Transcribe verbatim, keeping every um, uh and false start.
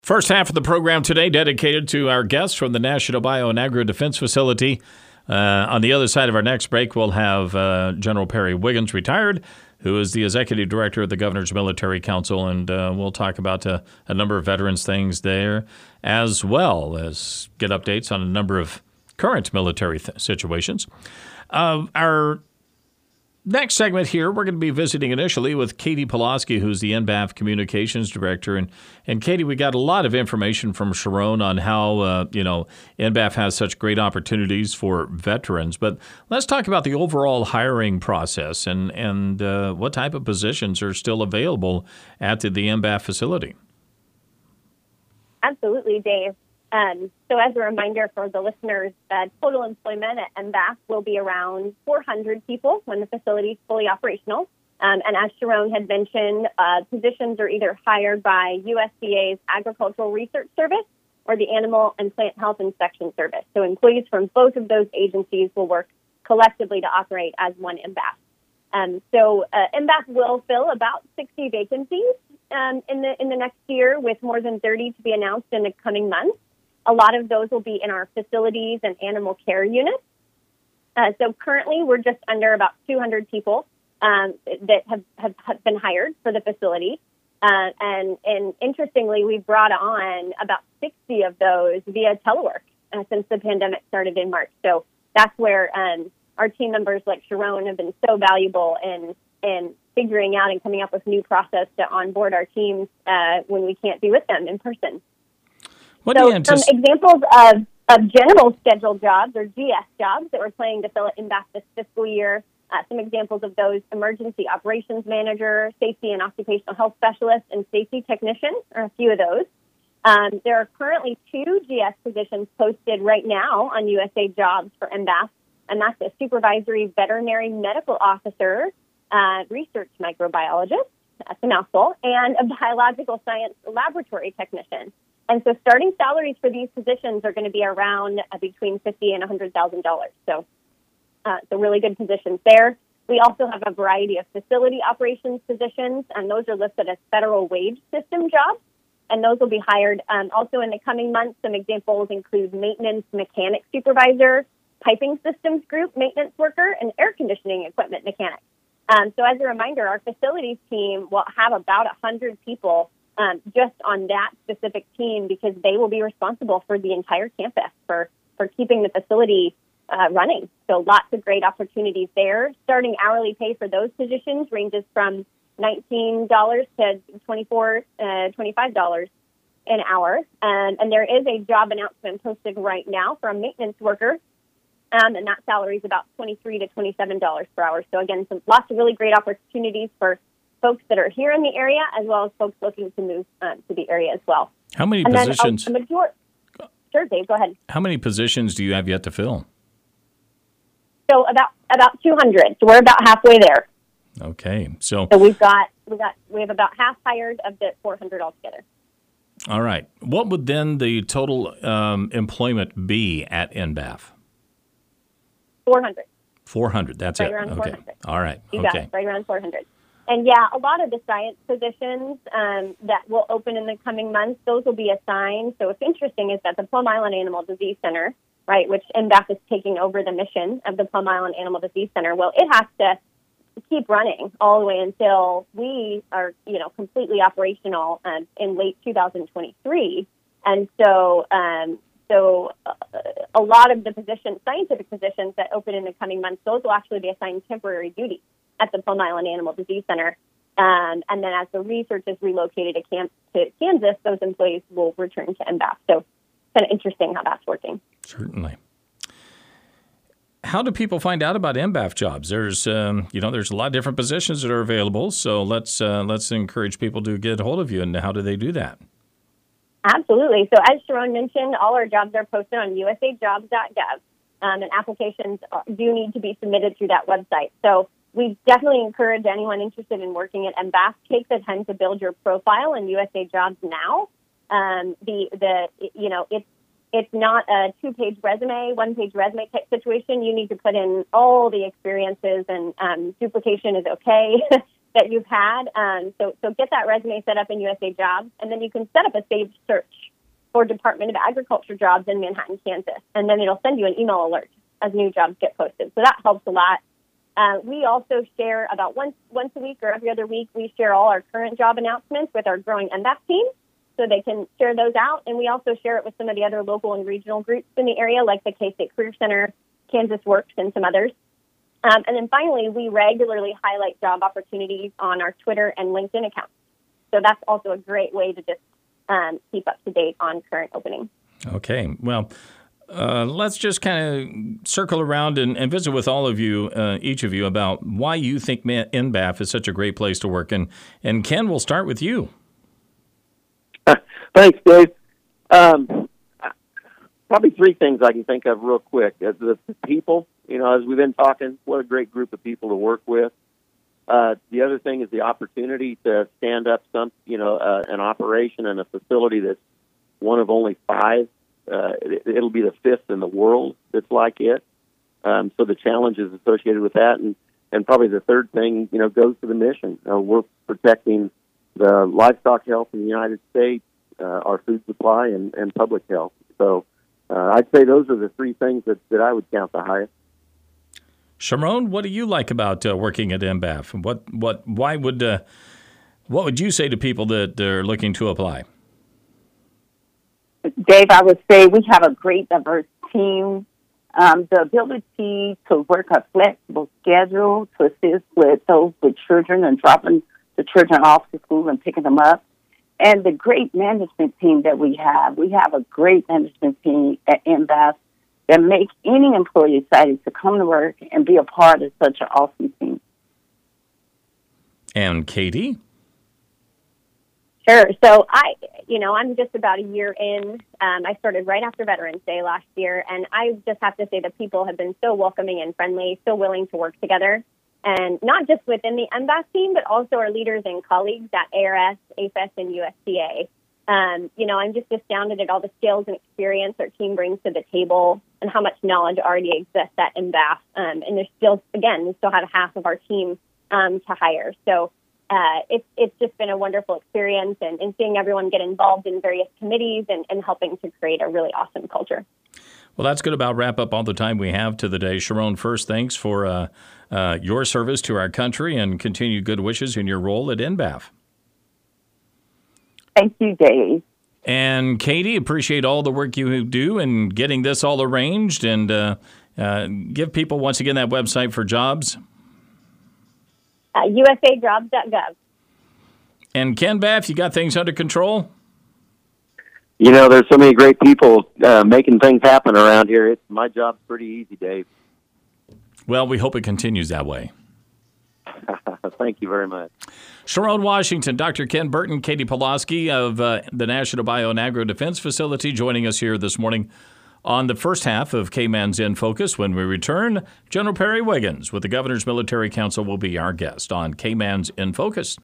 First half of the program today dedicated to our guests from the National Bio and Agro Defense Facility. Uh, on the other side of our next break, we'll have uh, General Perry Wiggins, retired, who is the Executive Director of the Governor's Military Council, and uh, we'll talk about uh, a number of veterans things there, as well as get updates on a number of current military th- situations. Uh, our next segment here, we're going to be visiting initially with Katie Pulaski, who's the N B A F Communications Director. And, and Katie, we got a lot of information from Sharon on how, uh, you know, N B A F has such great opportunities for veterans. But let's talk about the overall hiring process and, and uh, what type of positions are still available at the, the N B A F facility. Absolutely, Dave. Um, so as a reminder for the listeners, uh, total employment at N B A F will be around four hundred people when the facility is fully operational. Um, and as Sharon had mentioned, uh, positions are either hired by U S D A's Agricultural Research Service or the Animal and Plant Health Inspection Service. So employees from both of those agencies will work collectively to operate as one N B A F. Um, so uh, N B A F will fill about sixty vacancies um, in the in the next year, with more than thirty to be announced in the coming months. A lot of those will be in our facilities and animal care units. Uh, so currently, we're just under about two hundred people um, that have, have, have been hired for the facility. Uh, and, and interestingly, we brought on about sixty of those via telework uh, since the pandemic started in March. So that's where um, our team members like Sharon have been so valuable in, in figuring out and coming up with new process to onboard our teams uh, when we can't be with them in person. What so do you anticipate? Some examples of, of general scheduled jobs or G S jobs that we're planning to fill at N B A F this fiscal year. Uh, some examples of those: emergency operations manager, safety and occupational health specialist, and safety technician are a few of those. Um, there are currently two G S positions posted right now on U S A Jobs for N B A F, and that's a supervisory veterinary medical officer, uh, research microbiologist, that's a mouthful, and a biological science laboratory technician. And so starting salaries for these positions are going to be around uh, between fifty thousand dollars and one hundred thousand dollars. So, uh, so really good positions there. We also have a variety of facility operations positions, and those are listed as federal wage system jobs. And those will be hired um, also in the coming months. Some examples include maintenance mechanic supervisor, piping systems group maintenance worker, and air conditioning equipment mechanic. Um, so as a reminder, our facilities team will have about one hundred people Um, just on that specific team, because they will be responsible for the entire campus for, for keeping the facility uh, running. So lots of great opportunities there. Starting hourly pay for those positions ranges from nineteen dollars to twenty-four dollars, uh, twenty-five dollars an hour. Um, and there is a job announcement posted right now for a maintenance worker, um, and that salary is about twenty-three dollars to twenty-seven dollars per hour. So again, some lots of really great opportunities for folks that are here in the area, as well as folks looking to move um, to the area as well. How many and positions? Then, uh, major- sure, Dave, go ahead. How many positions do you have yet to fill? So about about two hundred. So we're about halfway there. Okay, so so we've got we got we have about half hired of the four hundred altogether. All right. What would then the total um, employment be at N B A F? Four hundred. Four hundred. That's right it. Around okay. four hundred. All right. You okay. got it. Right around four hundred. And yeah, a lot of the science positions um, that will open in the coming months, those will be assigned. So what's interesting is that the Plum Island Animal Disease Center, right, which N B A F is taking over the mission of the Plum Island Animal Disease Center, well, it has to keep running all the way until we are, you know, completely operational um, in late two thousand twenty-three. And so, um, so uh, a lot of the positions, scientific positions that open in the coming months, those will actually be assigned temporary duty at the Plum Island Animal Disease Center. Um, and then as the research is relocated to, Camp- to Kansas, those employees will return to N B A F. So it's kind of interesting how that's working. Certainly. How do people find out about N B A F jobs? There's, um, you know, there's a lot of different positions that are available. So let's uh, let's encourage people to get a hold of you. And how do they do that? Absolutely. So as Sharon mentioned, all our jobs are posted on U S A jobs dot gov, um, and applications do need to be submitted through that website. So we definitely encourage anyone interested in working at N B A F, take the time to build your profile in U S A Jobs now. Um, the the you know it's it's not a two-page resume, one-page resume type situation. You need to put in all the experiences, and um, duplication is okay. that you've had. Um, so, so get that resume set up in U S A Jobs, and then you can set up a saved search for Department of Agriculture jobs in Manhattan, Kansas, and then it'll send you an email alert as new jobs get posted. So that helps a lot. Uh, we also share about once once a week or every other week, we share all our current job announcements with our growing N B A F team, so they can share those out. And we also share it with some of the other local and regional groups in the area, like the K-State Career Center, Kansas Works, and some others. Um, and then finally, we regularly highlight job opportunities on our Twitter and LinkedIn accounts. So that's also a great way to just um, keep up to date on current openings. Okay. Well, uh, let's just kind of circle around and, and visit with all of you, uh, each of you, about why you think N B A F is such a great place to work. And, and Ken, we'll start with you. Thanks, Dave. Um, probably three things I can think of real quick. Uh, the people, you know, as we've been talking, what a great group of people to work with. Uh, the other thing is the opportunity to stand up some, you know, uh, an operation and a facility that's one of only five. Uh, it, it'll be the fifth in the world that's like it. Um, so the challenges associated with that, and, and probably the third thing, you know, goes to the mission. Uh, we're protecting the livestock health in the United States, uh, our food supply, and, and public health. So uh, I'd say those are the three things that, that I would count the highest. Sharon, what do you like about uh, working at N B A F? What, what, why would, uh, what would you say to people that are looking to apply? Dave, I would say we have a great diverse team. Um, the ability to work a flexible schedule to assist with those with children and dropping the children off to school and picking them up. And the great management team that we have. We have a great management team at N B A F that make any employee excited to come to work and be a part of such an awesome team. And Katie? Sure. So I, you know, I'm just about a year in. Um, I started right after Veterans Day last year, and I just have to say the people have been so welcoming and friendly, so willing to work together. And not just within the N B A F team, but also our leaders and colleagues at A R S, A F E S, and U S D A. Um, you know, I'm just astounded at all the skills and experience our team brings to the table and how much knowledge already exists at N B A F. Um, and there's still, again, we still have half of our team um, to hire. So uh, it's it's just been a wonderful experience, and, and seeing everyone get involved in various committees and, and helping to create a really awesome culture. Well, that's going to about wrap up all the time we have to the day. Sharon, first, thanks for uh, uh, your service to our country and continued good wishes in your role at N B A F. Thank you, Dave. And Katie, appreciate all the work you do in getting this all arranged, and uh, uh, give people once again that website for jobs. Uh, U S A jobs dot gov. And Ken Baff, you got things under control? You know, there's so many great people uh, making things happen around here. It's, my job's pretty easy, Dave. Well, we hope it continues that way. Thank you very much. Sharon Washington, Doctor Ken Burton, Katie Pulaski of uh, the National Bio and Agro Defense Facility joining us here this morning on the first half of K-Man's In Focus. When we return, General Perry Wiggins with the Governor's Military Council will be our guest on K-Man's In Focus.